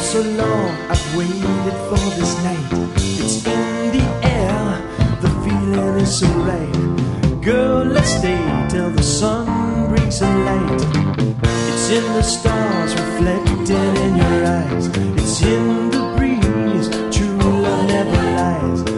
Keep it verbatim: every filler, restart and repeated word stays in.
so long I've waited for this night. It's in the air, the feeling is so right. Girl, let's stay till the sun brings the light. It's in the stars reflected in your eyes. It's in the breeze, true love never lies.